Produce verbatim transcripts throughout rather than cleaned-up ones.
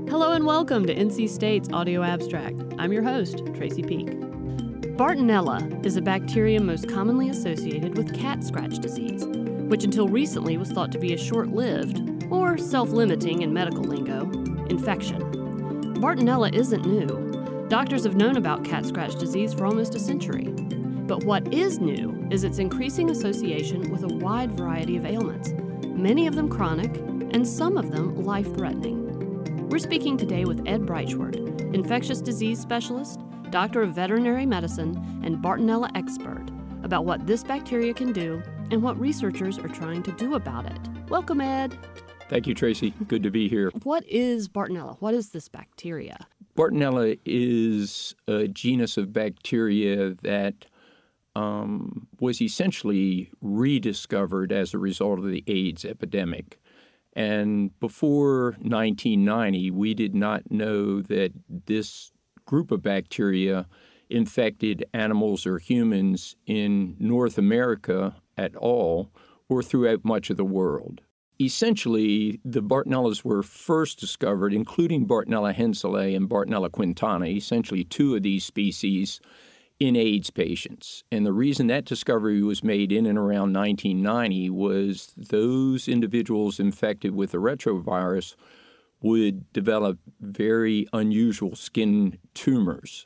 Hello and welcome to N C State's Audio Abstract. I'm your host, Tracy Peak. Bartonella is a bacterium most commonly associated with cat scratch disease, which until recently was thought to be a short-lived, or self-limiting in medical lingo, infection. Bartonella isn't new. Doctors have known about cat scratch disease for almost a century. But what is new is its increasing association with a wide variety of ailments, many of them chronic, and some of them life-threatening. We're speaking today with Ed Breitschwert, infectious disease specialist, doctor of veterinary medicine, and Bartonella expert, about what this bacteria can do and what researchers are trying to do about it. Welcome, Ed. Thank you, Tracy. Good to be here. What is Bartonella? What is this bacteria? Bartonella is a genus of bacteria that um, was essentially rediscovered as a result of the AIDS epidemic. And before nineteen ninety, we did not know that this group of bacteria infected animals or humans in North America at all or throughout much of the world. Essentially, the Bartonellas were first discovered, including Bartonella henselae and Bartonella quintana, essentially two of these species, in AIDS patients. And the reason that discovery was made in and around nineteen ninety was those individuals infected with the retrovirus would develop very unusual skin tumors.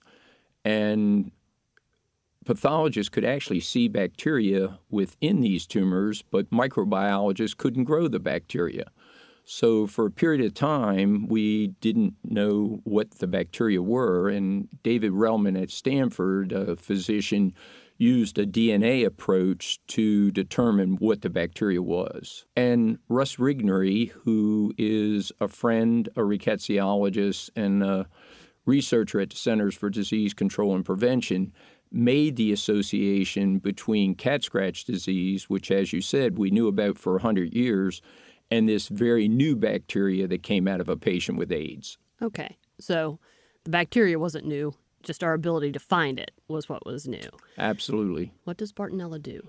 And pathologists could actually see bacteria within these tumors, but microbiologists couldn't grow the bacteria. So for a period of time, we didn't know what the bacteria were, and David Relman at Stanford, a physician, used a D N A approach to determine what the bacteria was. And Russ Regnery, who is a friend, a rickettsiologist, and a researcher at the Centers for Disease Control and Prevention, made the association between cat scratch disease, which, as you said, we knew about for one hundred years, and this very new bacteria that came out of a patient with AIDS. Okay, so the bacteria wasn't new, just our ability to find it was what was new. Absolutely. What does Bartonella do?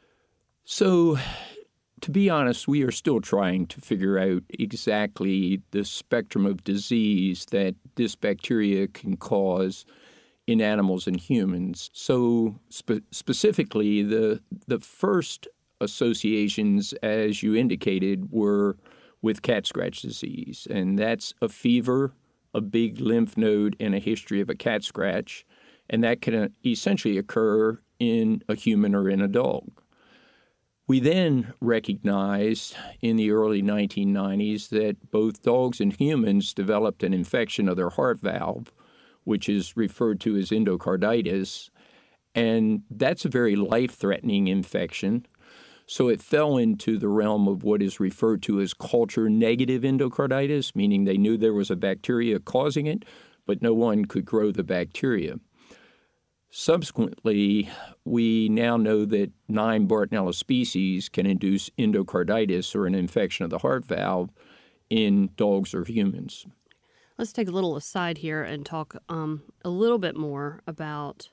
So, to be honest, we are still trying to figure out exactly the spectrum of disease that this bacteria can cause in animals and humans. So, spe- specifically, the the first associations, as you indicated, were with cat scratch disease, and that's a fever, a big lymph node, and a history of a cat scratch, and that can essentially occur in a human or in a dog. We then recognized in the early nineteen nineties that both dogs and humans developed an infection of their heart valve, which is referred to as endocarditis, and that's a very life-threatening infection. So it fell into the realm of what is referred to as culture-negative endocarditis, meaning they knew there was a bacteria causing it, but no one could grow the bacteria. Subsequently, we now know that nine Bartonella species can induce endocarditis, or an infection of the heart valve, in dogs or humans. Let's take a little aside here and talk um, a little bit more about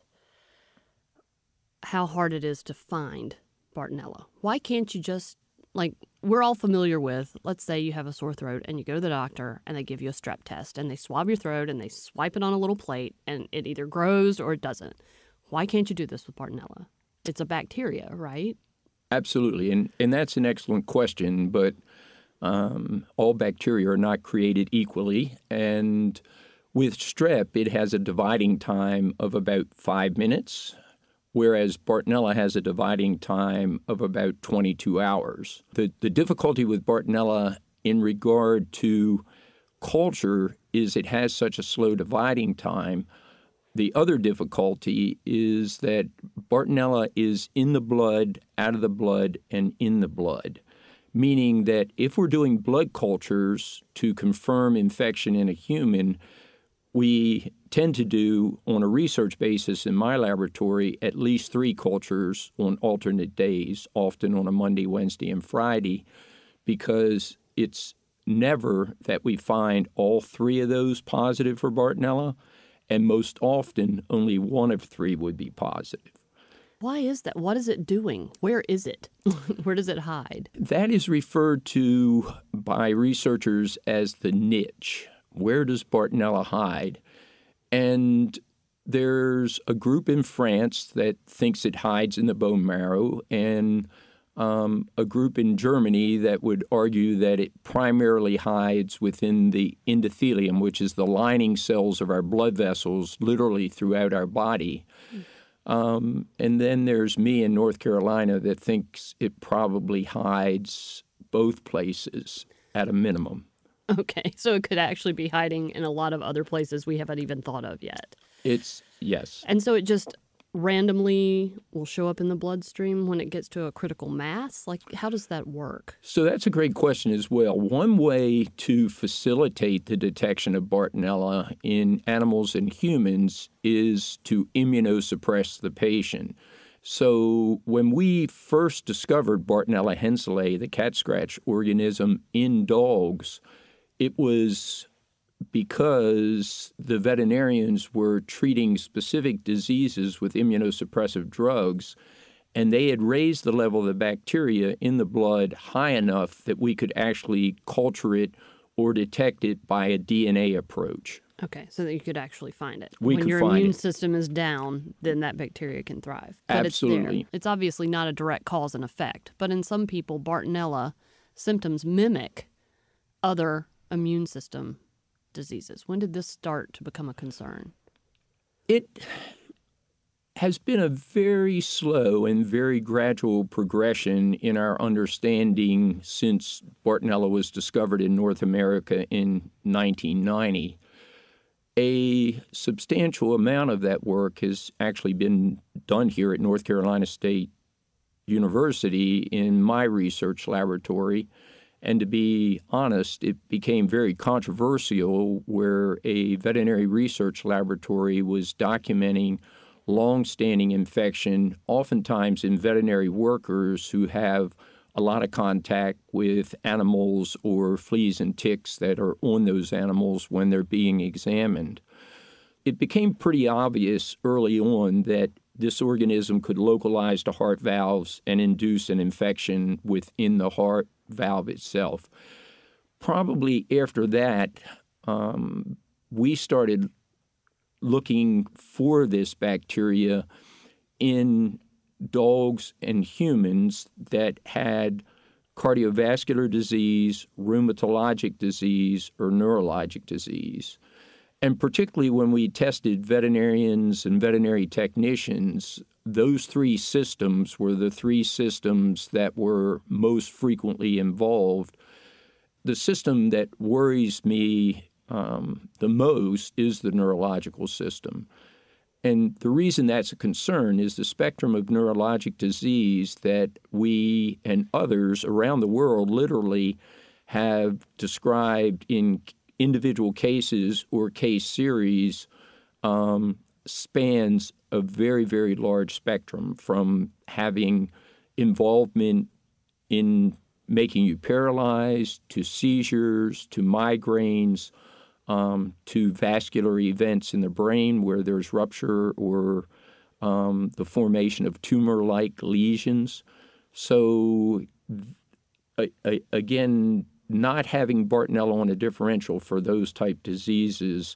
how hard it is to find Bartonella. Why can't you just, like, we're all familiar with, let's say you have a sore throat and you go to the doctor and they give you a strep test and they swab your throat and they swipe it on a little plate and it either grows or it doesn't. Why can't you do this with Bartonella? It's a bacteria, right? Absolutely, and, and that's an excellent question, but um, all bacteria are not created equally, and with strep, it has a dividing time of about five minutes, whereas Bartonella has a dividing time of about twenty-two hours. The, the difficulty with Bartonella in regard to culture is it has such a slow dividing time. The other difficulty is that Bartonella is in the blood, out of the blood, and in the blood, meaning that if we're doing blood cultures to confirm infection in a human, we tend to do, on a research basis in my laboratory, at least three cultures on alternate days, often on a Monday, Wednesday, and Friday, because it's never that we find all three of those positive for Bartonella, and most often only one of three would be positive. Why is that? What is it doing? Where is it? Where does it hide? That is referred to by researchers as the niche, where does Bartonella hide? And there's a group in France that thinks it hides in the bone marrow, and um, a group in Germany that would argue that it primarily hides within the endothelium, which is the lining cells of our blood vessels, literally throughout our body. Mm. Um, and then there's me in North Carolina that thinks it probably hides both places at a minimum. Okay, so it could actually be hiding in a lot of other places we haven't even thought of yet. It's, yes. And so it just randomly will show up in the bloodstream when it gets to a critical mass? Like, how does that work? So that's a great question as well. One way to facilitate the detection of Bartonella in animals and humans is to immunosuppress the patient. So when we first discovered Bartonella henselae, the cat scratch organism, in dogs, it was because the veterinarians were treating specific diseases with immunosuppressive drugs, and they had raised the level of the bacteria in the blood high enough that we could actually culture it or detect it by a D N A approach. Okay, so that you could actually find it. We when could your find immune it. system is down, then that bacteria can thrive. But Absolutely. It's there. It's obviously not a direct cause and effect, but in some people, Bartonella symptoms mimic other immune system diseases. When did this start to become a concern? It has been a very slow and very gradual progression in our understanding since Bartonella was discovered in North America in nineteen ninety. A substantial amount of that work has actually been done here at North Carolina State University in my research laboratory. And to be honest, it became very controversial where a veterinary research laboratory was documenting long-standing infection, oftentimes in veterinary workers who have a lot of contact with animals or fleas and ticks that are on those animals when they're being examined. It became pretty obvious early on that this organism could localize to heart valves and induce an infection within the heart valve itself. Probably after that, um, we started looking for this bacteria in dogs and humans that had cardiovascular disease, rheumatologic disease, or neurologic disease. And particularly when we tested veterinarians and veterinary technicians, those three systems were the three systems that were most frequently involved. The system that worries me um, the most is the neurological system. And the reason that's a concern is the spectrum of neurologic disease that we and others around the world literally have described in individual cases or case series um, spans a very, very large spectrum, from having involvement in making you paralyzed, to seizures, to migraines, um, to vascular events in the brain where there's rupture or um, the formation of tumor-like lesions. So, uh, again, not having Bartonella on a differential for those type diseases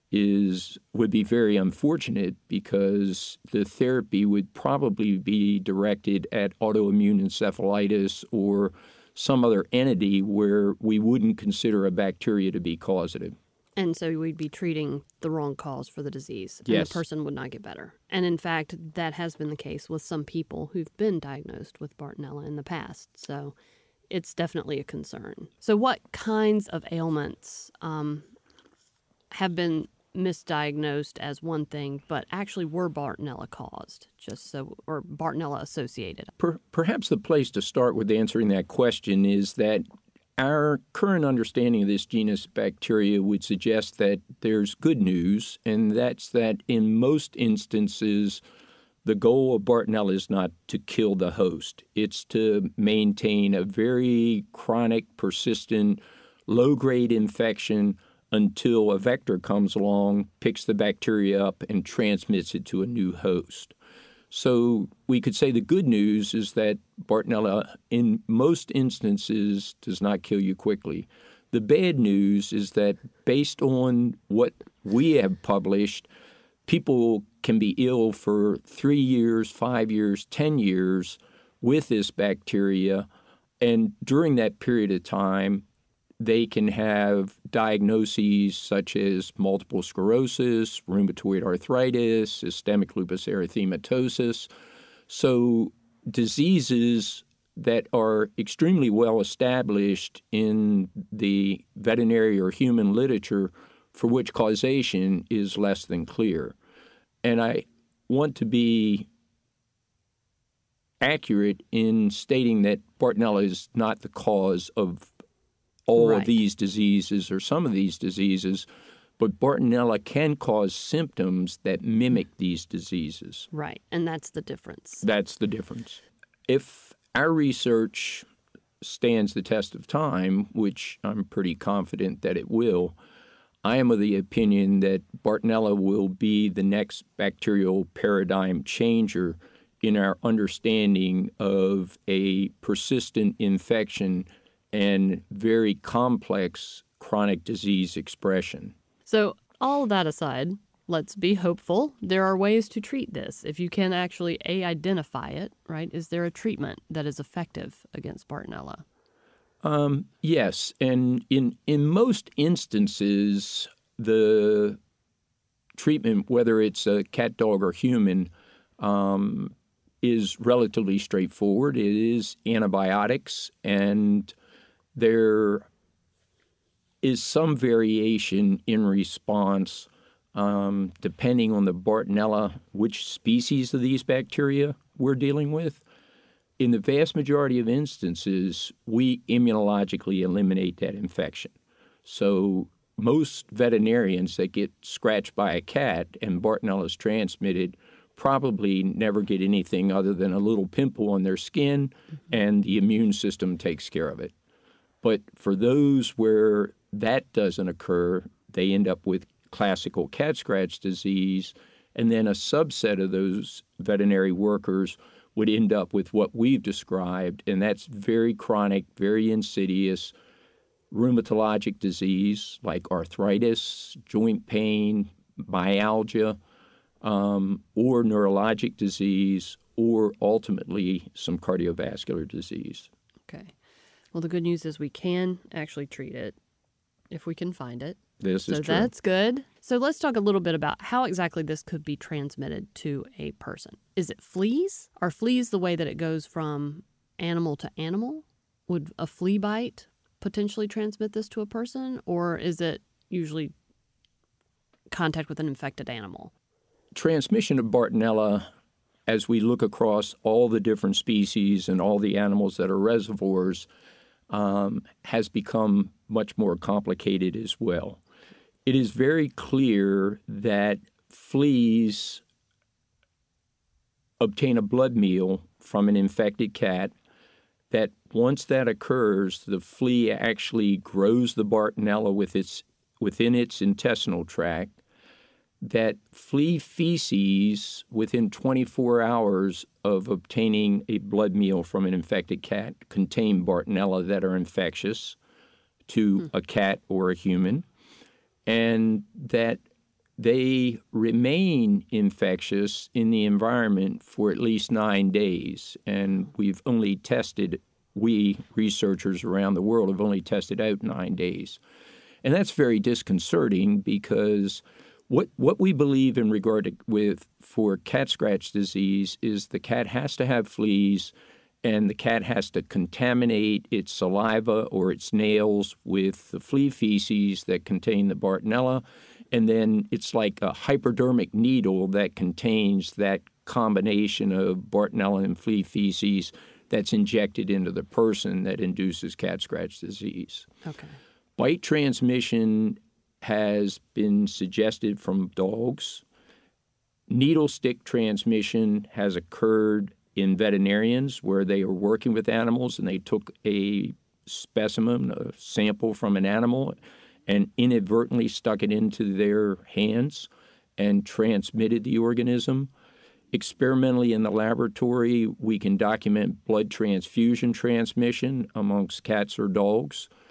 is would be very unfortunate, because the therapy would probably be directed at autoimmune encephalitis or some other entity where we wouldn't consider a bacteria to be causative. And so we'd be treating the wrong cause for the disease, and Yes. the person would not get better. And in fact, that has been the case with some people who've been diagnosed with Bartonella in the past. So it's definitely a concern. So what kinds of ailments um, have been misdiagnosed as one thing, but actually were Bartonella caused, just so, or Bartonella associated? Per- perhaps the place to start with answering that question is that our current understanding of this genus bacteria would suggest that there's good news, and that's that in most instances, the goal of Bartonella is not to kill the host. It's to maintain a very chronic, persistent, low-grade infection until a vector comes along, picks the bacteria up, and transmits it to a new host. So we could say the good news is that Bartonella, in most instances, does not kill you quickly. The bad news is that based on what we have published, people can be ill for three years, five years, ten years with this bacteria. And during that period of time, they can have diagnoses such as multiple sclerosis, rheumatoid arthritis, systemic lupus erythematosus. So diseases that are extremely well established in the veterinary or human literature for which causation is less than clear. And I want to be accurate in stating that Bartonella is not the cause of all Right. of these diseases or some of these diseases, but Bartonella can cause symptoms that mimic these diseases. Right. And that's the difference. That's the difference. If our research stands the test of time, which I'm pretty confident that it will, I am of the opinion that Bartonella will be the next bacterial paradigm changer in our understanding of a persistent infection and very complex chronic disease expression. So, all of that aside, let's be hopeful. There are ways to treat this. If you can actually A, identify it, right? Is there a treatment that is effective against Bartonella? Um, yes, and in, in most instances, the treatment, whether it's a cat, dog, or human, um, is relatively straightforward. It is antibiotics, and there is some variation in response um, depending on the Bartonella, which species of these bacteria we're dealing with. In the vast majority of instances, we immunologically eliminate that infection. So most veterinarians that get scratched by a cat and Bartonella is transmitted probably never get anything other than a little pimple on their skin, and the immune system takes care of it. But for those where that doesn't occur, they end up with classical cat scratch disease, and then a subset of those veterinary workers would end up with what we've described, and that's very chronic, very insidious rheumatologic disease like arthritis, joint pain, myalgia, um, or neurologic disease, or ultimately some cardiovascular disease. Okay. Well, the good news is we can actually treat it if we can find it. This So is true. that's good. So let's talk a little bit about how exactly this could be transmitted to a person. Is it fleas? Are fleas the way that it goes from animal to animal? Would a flea bite potentially transmit this to a person? Or is it usually contact with an infected animal? Transmission of Bartonella, as we look across all the different species and all the animals that are reservoirs, um, has become much more complicated as well. It is very clear that fleas obtain a blood meal from an infected cat, that once that occurs, the flea actually grows the Bartonella with its, within its intestinal tract, that flea feces, within twenty-four hours of obtaining a blood meal from an infected cat, contain Bartonella that are infectious to hmm. a cat or a human, and that they remain infectious in the environment for at least nine days. And we've only tested, we researchers around the world have only tested out nine days. And that's very disconcerting because What what we believe in regard to with for cat scratch disease is the cat has to have fleas, and the cat has to contaminate its saliva or its nails with the flea feces that contain the Bartonella, and then it's like a hypodermic needle that contains that combination of Bartonella and flea feces that's injected into the person that induces cat scratch disease. Okay. Bite transmission has been suggested from dogs. Needle stick transmission has occurred in veterinarians where they are working with animals and they took a specimen, a sample from an animal, and inadvertently stuck it into their hands and transmitted the organism. Experimentally in the laboratory, we can document blood transfusion transmission amongst cats or dogs.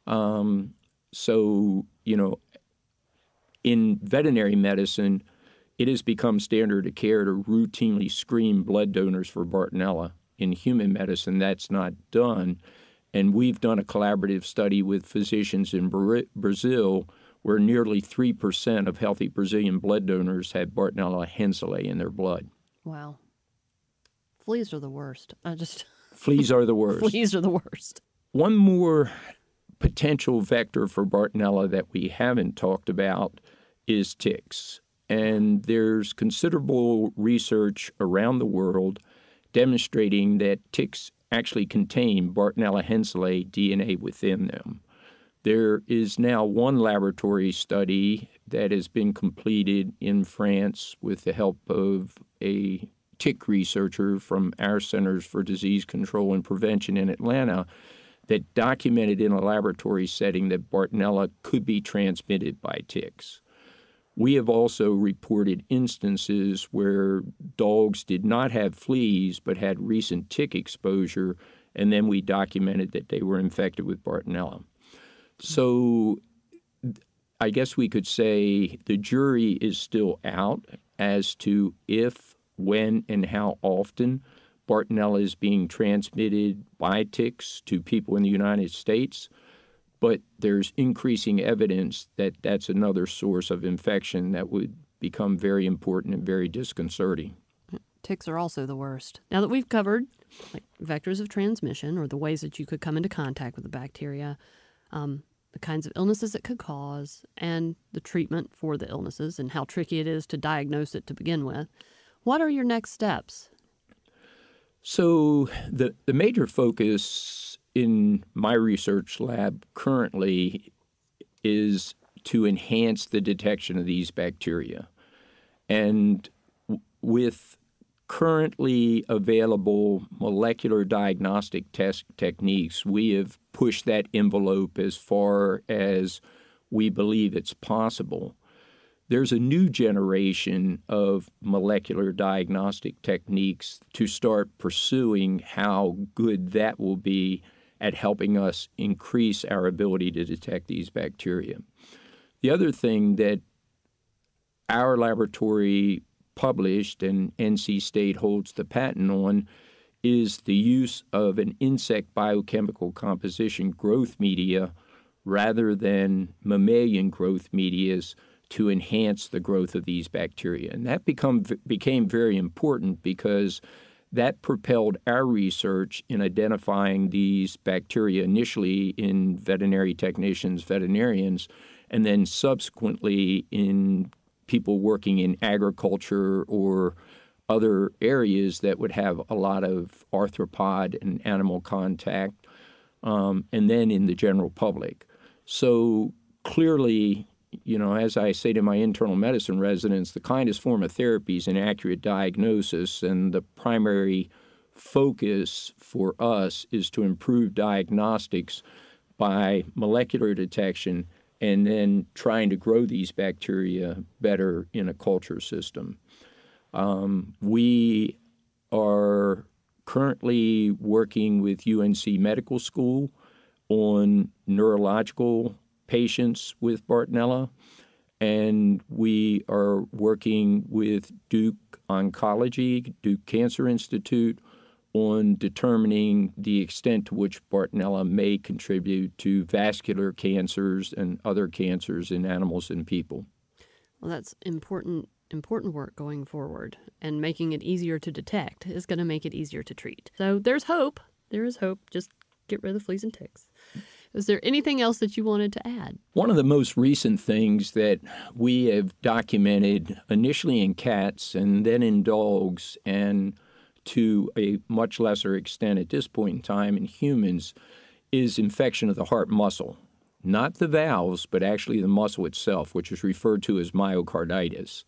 Um, so, you know, in veterinary medicine, it has become standard of care to routinely screen blood donors for Bartonella. In human medicine, that's not done. And we've done a collaborative study with physicians in Bra- Brazil where nearly three percent of healthy Brazilian blood donors had Bartonella henselae in their blood. Wow. Fleas are the worst. I just... Fleas are the worst. Fleas are the worst. One more potential vector for Bartonella that we haven't talked about is ticks. And there's considerable research around the world demonstrating that ticks actually contain Bartonella henselae D N A within them. There is now one laboratory study that has been completed in France with the help of a tick researcher from our Centers for Disease Control and Prevention in Atlanta that documented in a laboratory setting that Bartonella could be transmitted by ticks. We have also reported instances where dogs did not have fleas but had recent tick exposure, and then we documented that they were infected with Bartonella. So I guess we could say the jury is still out as to if, when, and how often Bartonella is being transmitted by ticks to people in the United States. But there's increasing evidence that that's another source of infection that would become very important and very disconcerting. Ticks are also the worst. Now that we've covered like vectors of transmission or the ways that you could come into contact with the bacteria, um, the kinds of illnesses it could cause, and the treatment for the illnesses and how tricky it is to diagnose it to begin with, what are your next steps? So the, the major focus in my research lab currently is to enhance the detection of these bacteria. And w- with currently available molecular diagnostic test techniques, we have pushed that envelope as far as we believe it's possible. There's a new generation of molecular diagnostic techniques to start pursuing how good that will be at helping us increase our ability to detect these bacteria. The other thing that our laboratory published and N C State holds the patent on is the use of an insect biochemical composition growth media rather than mammalian growth medias to enhance the growth of these bacteria. And that become, became very important because that propelled our research in identifying these bacteria initially in veterinary technicians, veterinarians, and then subsequently in people working in agriculture or other areas that would have a lot of arthropod and animal contact, um, and then in the general public. So clearly, you know, as I say to my internal medicine residents, the kindest form of therapy is an accurate diagnosis, and the primary focus for us is to improve diagnostics by molecular detection and then trying to grow these bacteria better in a culture system. Um, we are currently working with U N C Medical School on neurological patients with Bartonella, and we are working with Duke Oncology, Duke Cancer Institute, on determining the extent to which Bartonella may contribute to vascular cancers and other cancers in animals and people. Well, that's important important work going forward, and making it easier to detect is going to make it easier to treat. So there's hope. There is hope. Just get rid of the fleas and ticks. Is there anything else that you wanted to add? One of the most recent things that we have documented initially in cats and then in dogs and to a much lesser extent at this point in time in humans is infection of the heart muscle. Not the valves, but actually the muscle itself, which is referred to as myocarditis.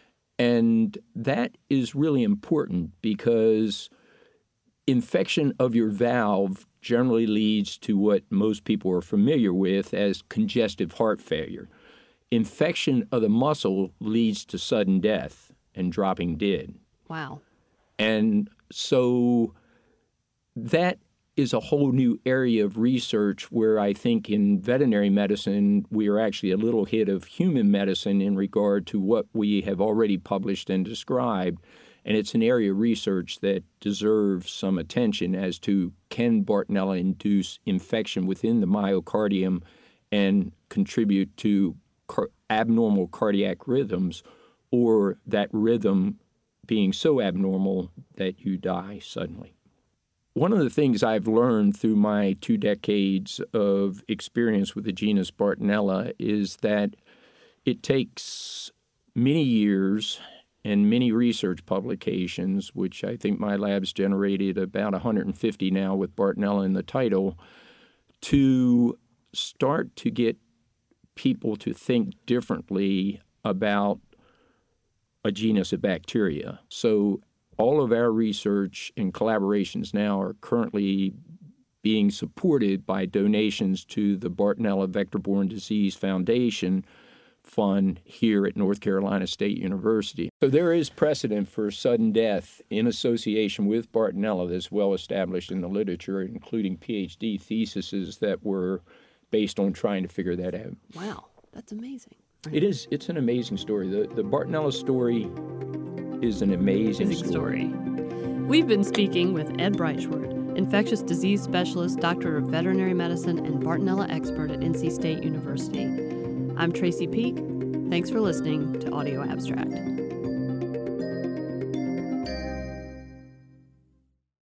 And that is really important because infection of your valve generally leads to what most people are familiar with as congestive heart failure. Infection of the muscle leads to sudden death and dropping dead. Wow. And so that is a whole new area of research where I think in veterinary medicine we are actually a little ahead of human medicine in regard to what we have already published and described. And it's an area of research that deserves some attention as to, can Bartonella induce infection within the myocardium and contribute to car- abnormal cardiac rhythms, or that rhythm being so abnormal that you die suddenly. One of the things I've learned through my two decades of experience with the genus Bartonella is that it takes many years and many research publications, which I think my lab's generated about one hundred fifty now with Bartonella in the title, to start to get people to think differently about a genus of bacteria. So all of our research and collaborations now are currently being supported by donations to the Bartonella Vector-Borne Disease Foundation Fund here at North Carolina State University. So there is precedent for sudden death in association with Bartonella that's well established in the literature, including PhD theses that were based on trying to figure that out. Wow, that's amazing. It is. It's an amazing story. The, the Bartonella story is an amazing, amazing story. story. We've been speaking with Ed Breitschwert, infectious disease specialist, doctor of veterinary medicine, and Bartonella expert at N C State University. I'm Tracy Peak. Thanks for listening to Audio Abstract.